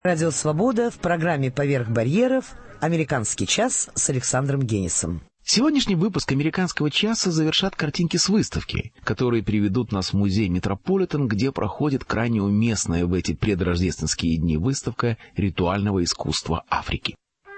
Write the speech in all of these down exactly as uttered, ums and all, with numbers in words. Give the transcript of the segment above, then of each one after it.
Радио «Свобода» в программе «Поверх барьеров» «Американский час» с Александром Генисом. Сегодняшний выпуск «Американского часа» завершат картинки с выставки, которые приведут нас в музей «Метрополитен», где проходит крайне уместная в эти предрождественские дни выставка ритуального искусства Африки.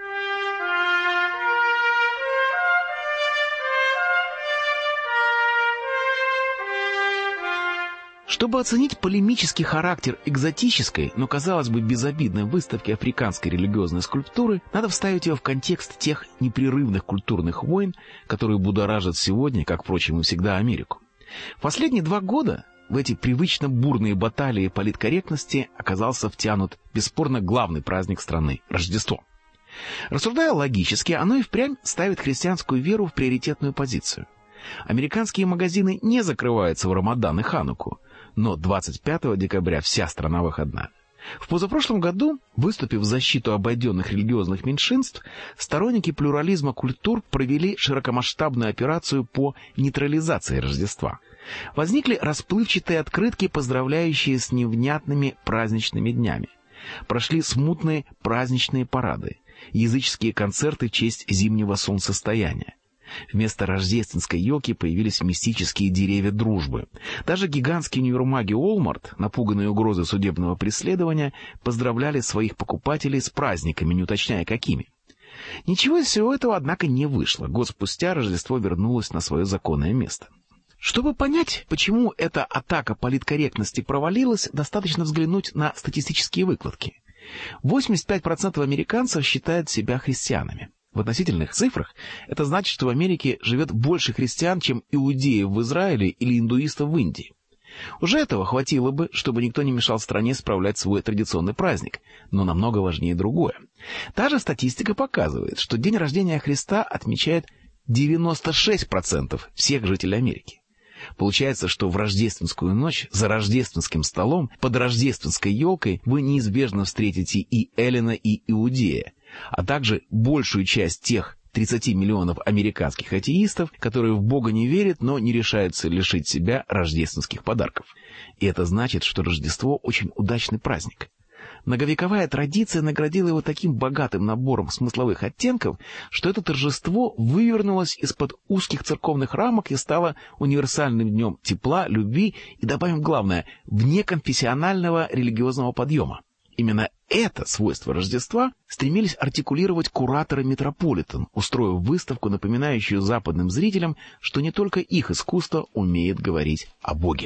Чтобы оценить полемический характер экзотической, но, казалось бы, безобидной выставки африканской религиозной скульптуры, надо вставить ее в контекст тех непрерывных культурных войн, которые будоражат сегодня, как, впрочем, и всегда, Америку. В последние два года в эти привычно бурные баталии политкорректности оказался втянут бесспорно главный праздник страны – Рождество. Рассуждая логически, оно и впрямь ставит христианскую веру в приоритетную позицию. Американские магазины не закрываются в Рамадан и Хануку, но двадцать пятого декабря вся страна выходна. В позапрошлом году, выступив в защиту обойденных религиозных меньшинств, сторонники плюрализма культур провели широкомасштабную операцию по нейтрализации Рождества. Возникли расплывчатые открытки, поздравляющие с невнятными праздничными днями. Прошли смутные праздничные парады, языческие концерты в честь зимнего солнцестояния. Вместо рождественской елки появились мистические деревья дружбы. Даже гигантские универмаги Walmart, напуганные угрозой судебного преследования, поздравляли своих покупателей с праздниками, не уточняя какими. Ничего из всего этого, однако, не вышло. Год спустя Рождество вернулось на свое законное место. Чтобы понять, почему эта атака политкорректности провалилась, достаточно взглянуть на статистические выкладки. восемьдесят пять процентов американцев считают себя христианами. В относительных цифрах это значит, что в Америке живет больше христиан, чем иудеев в Израиле или индуистов в Индии. Уже этого хватило бы, чтобы никто не мешал стране справлять свой традиционный праздник, но намного важнее другое. Та же статистика показывает, что день рождения Христа отмечает девяносто шесть процентов всех жителей Америки. Получается, что в рождественскую ночь за рождественским столом под рождественской елкой вы неизбежно встретите и эллина, и иудея, а также большую часть тех тридцати миллионов американских атеистов, которые в Бога не верят, но не решаются лишить себя рождественских подарков. И это значит, что Рождество очень удачный праздник. Многовековая традиция наградила его таким богатым набором смысловых оттенков, что это торжество вывернулось из-под узких церковных рамок и стало универсальным днем тепла, любви и, добавим главное, внеконфессионального религиозного подъема. Именно это свойство Рождества стремились артикулировать кураторы Метрополитен, устроив выставку, напоминающую западным зрителям, что не только их искусство умеет говорить о Боге.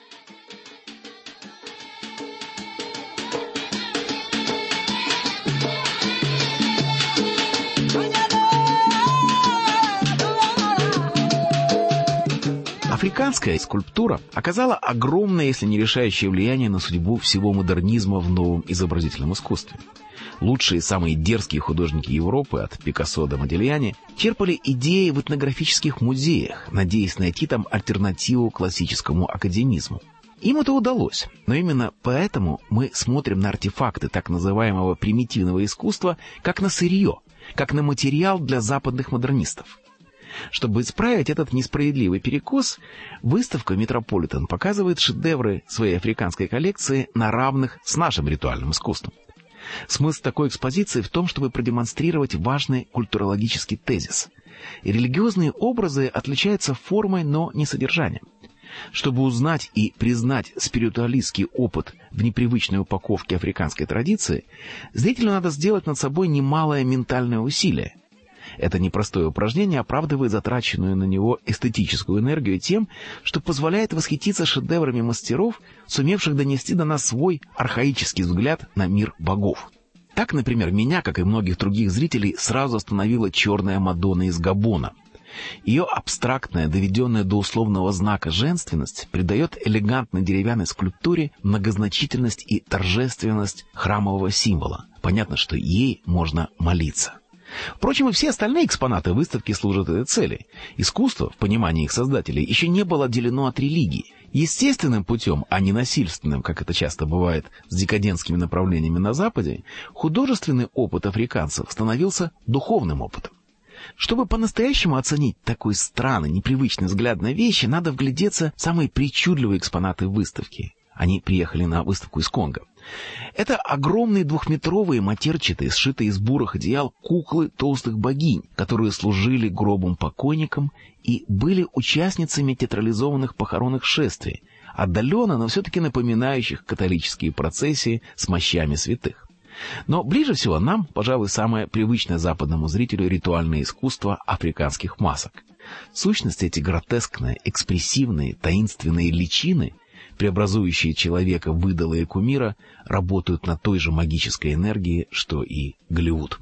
Африканская скульптура оказала огромное, если не решающее влияние на судьбу всего модернизма в новом изобразительном искусстве. Лучшие, самые дерзкие художники Европы, от Пикассо до Модильяни, черпали идеи в этнографических музеях, надеясь найти там альтернативу классическому академизму. Им это удалось, но именно поэтому мы смотрим на артефакты так называемого примитивного искусства как на сырье, как на материал для западных модернистов. Чтобы исправить этот несправедливый перекос, выставка «Метрополитен» показывает шедевры своей африканской коллекции на равных с нашим ритуальным искусством. Смысл такой экспозиции в том, чтобы продемонстрировать важный культурологический тезис. Религиозные образы отличаются формой, но не содержанием. Чтобы узнать и признать спиритуалистский опыт в непривычной упаковке африканской традиции, зрителю надо сделать над собой немалое ментальное усилие. Это непростое упражнение оправдывает затраченную на него эстетическую энергию тем, что позволяет восхититься шедеврами мастеров, сумевших донести до нас свой архаический взгляд на мир богов. Так, например, меня, как и многих других зрителей, сразу остановила черная Мадонна из Габона. Ее абстрактная, доведенная до условного знака женственность придает элегантной деревянной скульптуре многозначительность и торжественность храмового символа. Понятно, что ей можно молиться. Впрочем, и все остальные экспонаты выставки служат этой цели. Искусство, в понимании их создателей, еще не было отделено от религии. Естественным путем, а не насильственным, как это часто бывает с декадентскими направлениями на Западе, художественный опыт африканцев становился духовным опытом. Чтобы по-настоящему оценить такой странный, непривычный взгляд на вещи, надо вглядеться в самые причудливые экспонаты выставки. Они приехали на выставку из Конго. Это огромные двухметровые матерчатые, сшитые из бурых одеял куклы толстых богинь, которые служили гробом покойникам и были участницами театрализованных похоронных шествий, отдаленно, но все-таки напоминающих католические процессии с мощами святых. Но ближе всего нам, пожалуй, самое привычное западному зрителю ритуальное искусство африканских масок. В сущности, эти гротескные, экспрессивные, таинственные личины, преобразующие человека в идола и кумира, работают на той же магической энергии, что и Голливуд.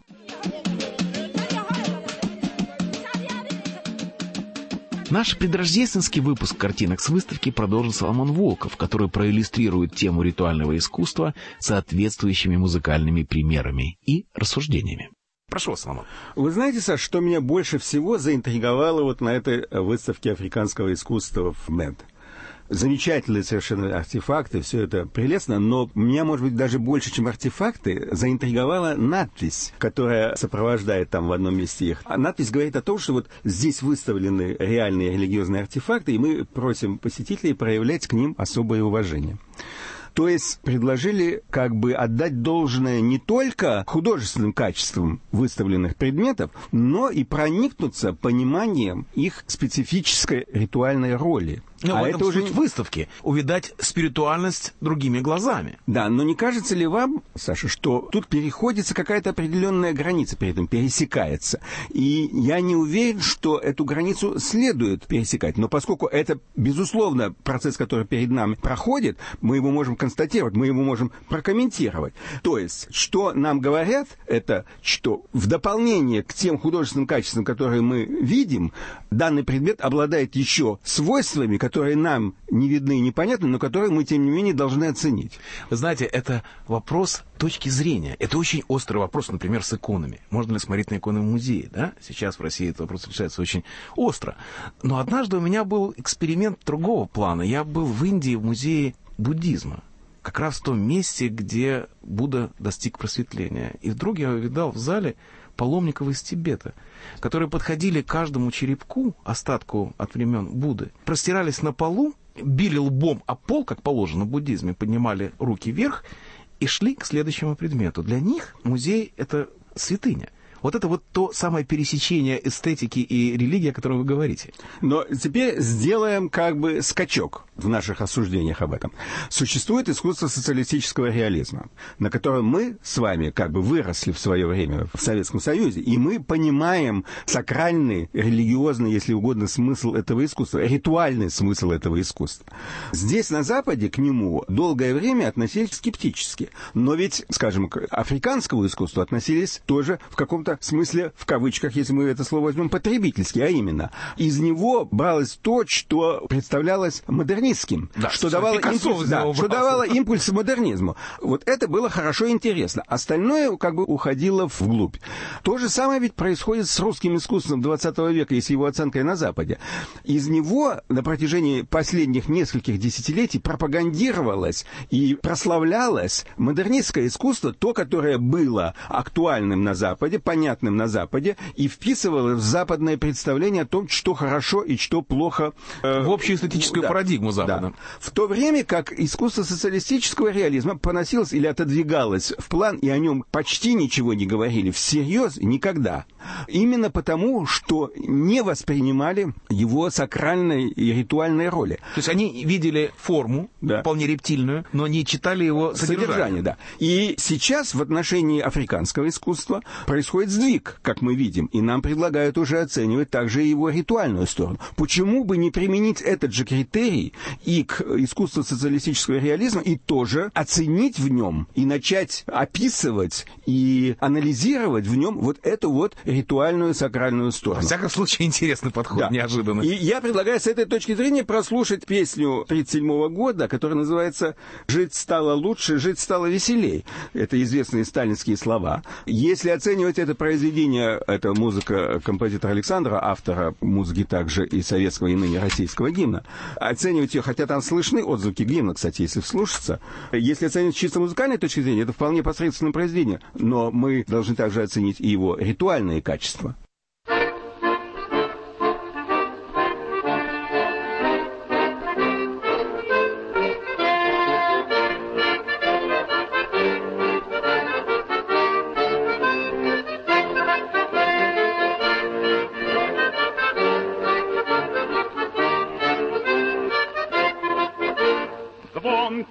Наш предрождественский выпуск картинок с выставки продолжит Соломон Волков, который проиллюстрирует тему ритуального искусства соответствующими музыкальными примерами и рассуждениями. Прошу вас, Соломон. Вы знаете, Саш, что меня больше всего заинтриговало вот на этой выставке африканского искусства в Мэд? Замечательные совершенно артефакты, все это прелестно, но меня, может быть, даже больше, чем артефакты, заинтриговала надпись, которая сопровождает там в одном месте их. А надпись говорит о том, что вот здесь выставлены реальные религиозные артефакты, и мы просим посетителей проявлять к ним особое уважение. То есть предложили как бы отдать должное не только художественным качествам выставленных предметов, но и проникнуться пониманием их специфической ритуальной роли. Но а в этом это уже суть выставки — увидать спиритуальность другими глазами. Да, но не кажется ли вам, Саша, что тут переходится какая-то определенная граница, при этом пересекается? И я не уверен, что эту границу следует пересекать. Но поскольку это, безусловно, процесс, который перед нами проходит, мы его можем констатировать, мы его можем прокомментировать. То есть, что нам говорят, это что в дополнение к тем художественным качествам, которые мы видим, данный предмет обладает еще свойствами, которые нам не видны и непонятны, но которые мы, тем не менее, должны оценить. Вы знаете, это вопрос точки зрения. Это очень острый вопрос, например, с иконами. Можно ли смотреть на иконы в музее? Да? Сейчас в России этот вопрос решается очень остро. Но однажды у меня был эксперимент другого плана. Я был в Индии в музее буддизма. Как раз в том месте, где Будда достиг просветления. И вдруг я увидал в зале паломников из Тибета, которые подходили к каждому черепку, остатку от времен Будды, простирались на полу, били лбом о пол, как положено в буддизме, поднимали руки вверх и шли к следующему предмету. Для них музей — это святыня. Вот это вот то самое пересечение эстетики и религии, о котором вы говорите. Но теперь сделаем как бы скачок в наших осуждениях об этом. Существует искусство социалистического реализма, на котором мы с вами как бы выросли в свое время в Советском Союзе, и мы понимаем сакральный, религиозный, если угодно, смысл этого искусства, ритуальный смысл этого искусства. Здесь, на Западе, к нему долгое время относились скептически. Но ведь, скажем, к африканскому искусству относились тоже в каком-то в смысле, в кавычках, если мы это слово возьмем, потребительский, а именно, из него бралось то, что представлялось модернистским, да, что, давало импульс, да, что давало импульс модернизму. Вот это было хорошо и интересно. Остальное как бы уходило вглубь. То же самое ведь происходит с русским искусством двадцатого века и с его оценкой на Западе. Из него на протяжении последних нескольких десятилетий пропагандировалось и прославлялось модернистское искусство, то, которое было актуальным на Западе, понятным на Западе, и вписывалось в западное представление о том, что хорошо и что плохо. Э, в общую эстетическую да, парадигму Запада. Да. В то время как искусство социалистического реализма поносилось или отодвигалось в план, и о нем почти ничего не говорили всерьез никогда. Именно потому, что не воспринимали его сакральной и ритуальной роли. То есть они видели форму, да, вполне рептильную, но не читали его содержание. содержание да. И сейчас в отношении африканского искусства происходит сдвиг, как мы видим, и нам предлагают уже оценивать также его ритуальную сторону. Почему бы не применить этот же критерий и к искусству социалистического реализма, и тоже оценить в нем, и начать описывать и анализировать в нем вот эту вот ритуальную сакральную сторону. Во всяком случае, интересный подход, да, неожиданный. И я предлагаю с этой точки зрения прослушать песню тридцать седьмого года, которая называется «Жить стало лучше, жить стало веселей». Это известные сталинские слова. Если оценивать это произведение, это музыка композитора Александра, автора музыки также и советского, и ныне российского гимна. Оценивать ее, хотя там слышны отзвуки гимна, кстати, если вслушаться. Если оценивать с чисто музыкальной точки зрения, это вполне посредственное произведение. Но мы должны также оценить и его ритуальные качества.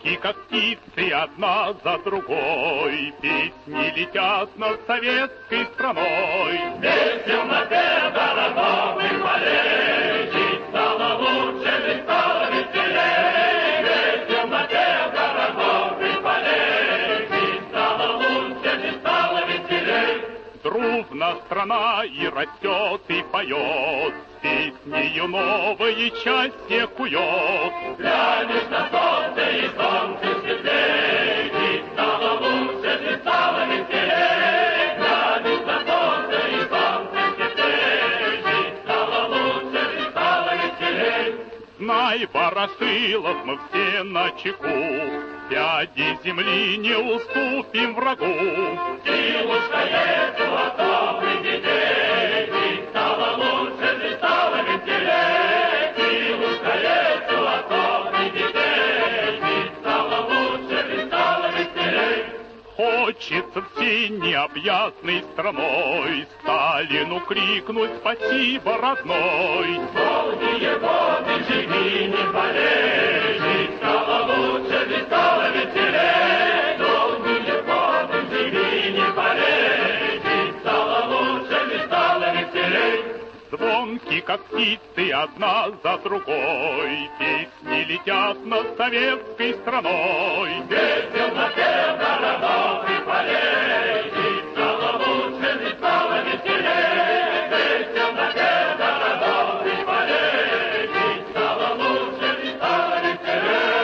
Звонки, как птицы, одна за другой, песни летят над советской страной. Здесь в темноте городов и полей жить стало лучше, жить стало веселей. Здесь в темноте городов и полей жить стало лучше, жить стало веселей. Дружна страна и растет, и поет, песнею новые счастье кует. Глянешь на солнце, и солнце светлей, жить стало лучше, жить стало веселей. Глянешь на солнце, и солнце светлей, жить стало лучше, жить стало веселей. Знай, Ворошилов, мы все на чеку, пяди земли не уступим врагу. Силушка есть у отцов и детей, жить стало лучше, жить стало веселей. Силушка есть у отцов и детей, жить стало лучше, жить стало веселей. Хочется всей необъятной страной Сталину крикнуть спасибо, родной. Долгие годы живи, не болей, жить стало лучше, жить стало веселей. Долгие годы живи, не болей, жить стало лучше, жить стало веселей. Звонки, как птицы, одна за другой, песни летят над советской страной. Здесь в темноте городов и полей жить стало лучше, жить стало веселей. Здесь в темноте городов и полей жить стало лучше, жить стало веселей.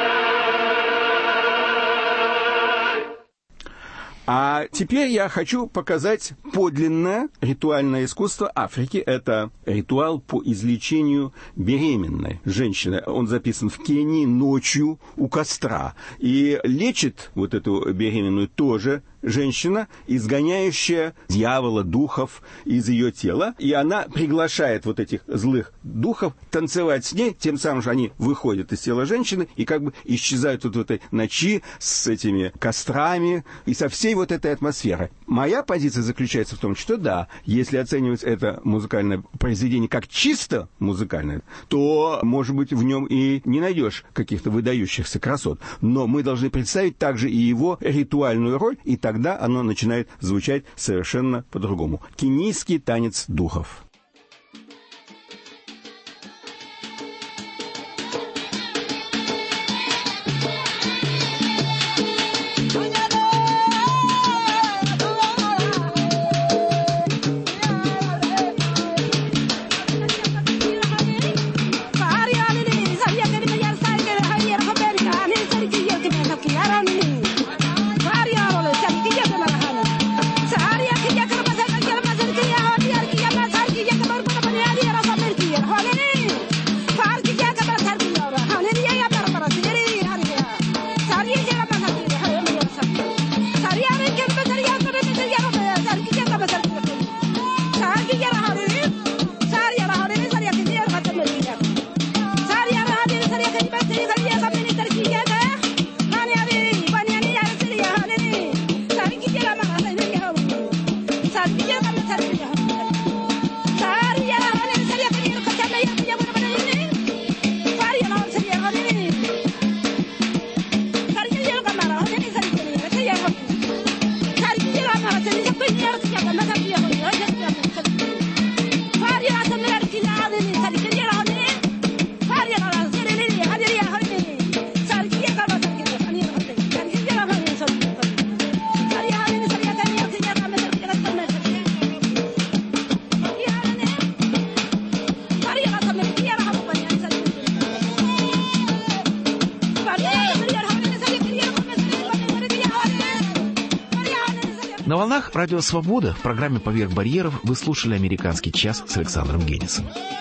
А теперь я хочу показать подлинное ритуальное искусство Африки. Это ритуал по излечению беременной женщины. Он записан в Кении ночью у костра. И лечит вот эту беременную тоже женщина, изгоняющая дьявола, духов из ее тела. И она приглашает вот этих злых духов танцевать с ней. Тем самым же они выходят из тела женщины и как бы исчезают вот в этой ночи с этими кострами и со всей вот этой атмосферой. Моя позиция заключается в том, что да, если оценивать это музыкальное произведение как чисто музыкальное, то, может быть, в нем и не найдешь каких-то выдающихся красот. Но мы должны представить также и его ритуальную роль, и тогда оно начинает звучать совершенно по-другому. Кенийский танец духов. На волнах Радио Свобода в программе «Поверх барьеров» вы слушали «Американский час» с Александром Генисом.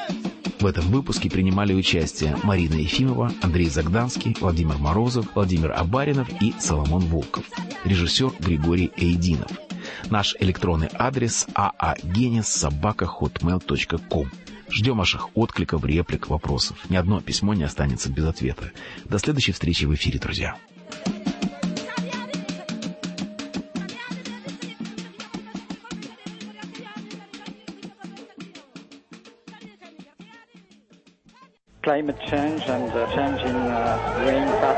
В этом выпуске принимали участие Марина Ефимова, Андрей Загданский, Владимир Морозов, Владимир Абаринов и Соломон Волков. Режиссер Григорий Эйдинов. Наш электронный адрес аагенис собака хотмейл точка ком. Ждем ваших откликов, реплик, вопросов. Ни одно письмо не останется без ответа. До следующей встречи в эфире, друзья. Climate change and uh, change in uh, rain patterns.